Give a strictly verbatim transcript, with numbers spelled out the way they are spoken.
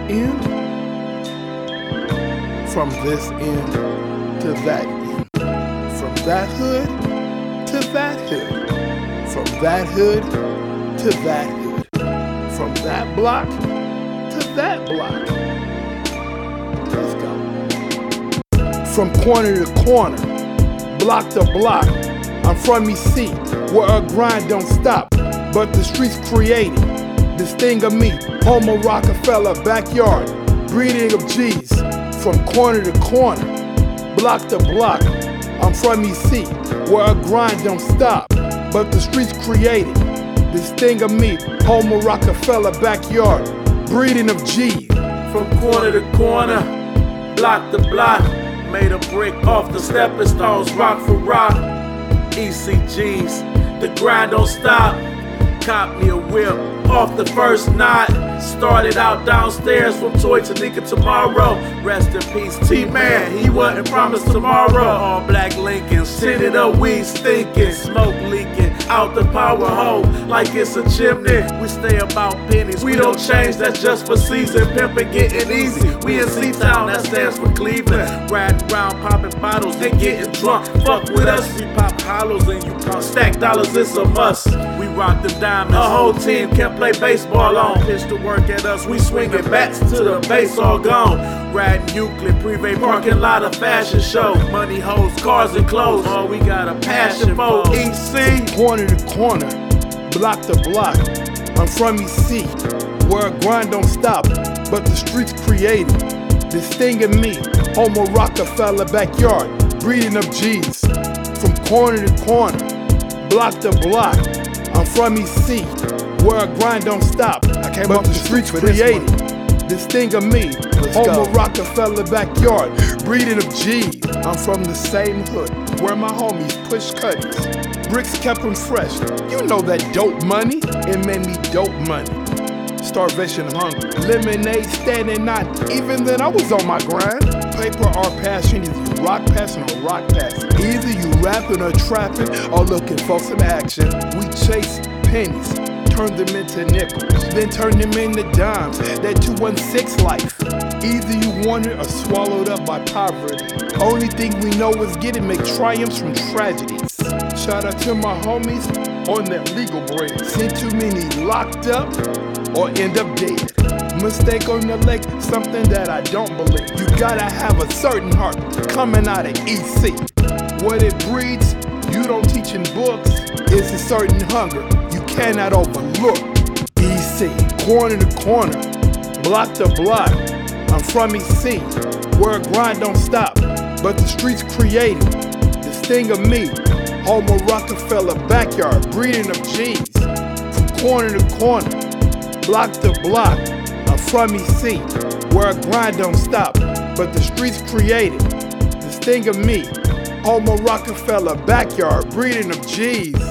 end, from this end to that end, from that hood to that hood, from that hood to that hood, from that block to that block. Let's go. From corner to corner, block to block, I'm from E C, where a grind don't stop, but the streets created this thing of me, home of Rockefeller, backyard, breeding of G's. From corner to corner, block to block, I'm from E C, where a grind don't stop, but the streets created this thing of me, home of Rockefeller, backyard, breeding of G's. From corner to corner, block to block, made a brick off the stepping stones, rock for rock. E C Gs, the grind don't stop. Cop me a whip off the first night. Started out downstairs from Toy to Nika tomorrow. Rest in peace, T-Man, he wasn't promised tomorrow. All black Lincoln, tinted up, weed stinking, smoke leaking out the power hole like it's a chimney. We stay about pennies, we don't change, that's just for season. Pimpin' getting easy, we in C-Town, that stands for Cleveland. Riding around popping bottles and getting drunk. Fuck with us, we pop hollows and you pop stack dollars, it's a must. We rock them diamonds, a whole team can play baseball on. Pitch to work at us, we swinging bats to the base all gone. Riding Euclid, Privé parking lot, a fashion show. Money, hoes, cars and clothes, all we got a passion for. E C, corner to corner, block to block, I'm from E C, where a grind don't stop, but the streets created this thing in me, home of Rockefeller, backyard, breeding of G's. From corner to corner, block to block, I'm from E C, where a grind don't stop, I came but up the streets created this thing of me, Let's home go. of Rockefeller, backyard, breeding of G's. I'm from the same hood where my homies push cutties. Bricks kept them fresh. You know that dope money, it made me dope money. Starvation and hunger, lemonade standing not even then I was on my grind. Paper or passion, either you rock passing or rock passing. Either you rapping or trapping or looking for some action. We chase pennies, turn them into nickels, then turn them into dimes. That two one six life. Either you want it or swallowed up by poverty. Only thing we know is getting make triumphs from tragedies. Shout out to my homies on that legal bread. Seen too many locked up or end up dead. Mistake on the leg, something that I don't believe. You gotta have a certain heart coming out of E C. What it breeds, you don't teach in books. It's a certain hunger you cannot overlook. E C, corner to corner, block to block, I'm from E C, where a grind don't stop, but the streets created this thing of me, home of Rockefeller, backyard, breeding of G's. From corner to corner, block to block, I'm from E C, where a grind don't stop, but the streets created this thing of me, home of Rockefeller, backyard, breeding of G's.